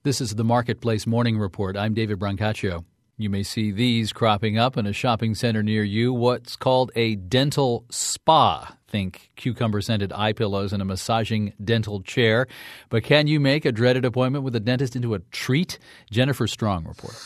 This is the Marketplace Morning Report. I'm David Brancaccio. You may see these cropping up in a shopping center near you. What's called a dental spa. Think cucumber-scented eye pillows and a massaging dental chair. But can you make a dreaded appointment with a dentist into a treat? Jennifer Strong reports.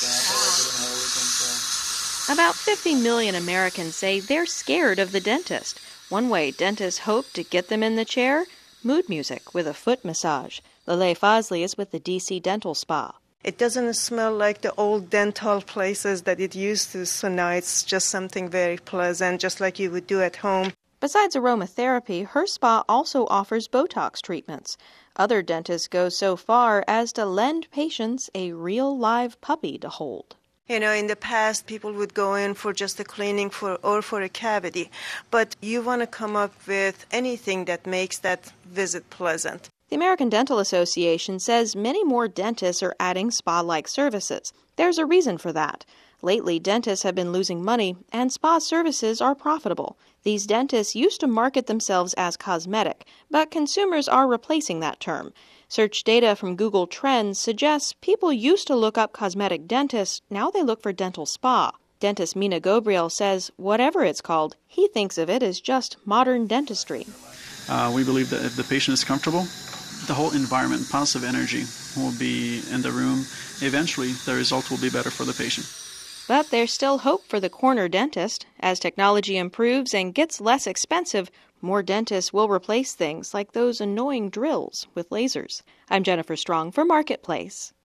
About 50 million Americans say they're scared of the dentist. One way dentists hope to get them in the chair? Mood music with a foot massage. Lele Fazli is with the DC Dental Spa. It doesn't smell like the old dental places that it used to, so now it's just something very pleasant, just like you would do at home. Besides aromatherapy, her spa also offers Botox treatments. Other dentists go so far as to lend patients a real live puppy to hold. You know, in the past, people would go in for just a cleaning or for a cavity, but you want to come up with anything that makes that visit pleasant. The American Dental Association says many more dentists are adding spa-like services. There's a reason for that. Lately, dentists have been losing money, and spa services are profitable. These dentists used to market themselves as cosmetic, but consumers are replacing that term. Search data from Google Trends suggests people used to look up cosmetic dentists, now they look for dental spa. Dentist Mina Gobriel says whatever it's called, he thinks of it as just modern dentistry. We believe that if the patient is comfortable, the whole environment, positive energy will be in the room. Eventually, the result will be better for the patient. But there's still hope for the corner dentist. As technology improves and gets less expensive, more dentists will replace things like those annoying drills with lasers. I'm Jennifer Strong for Marketplace.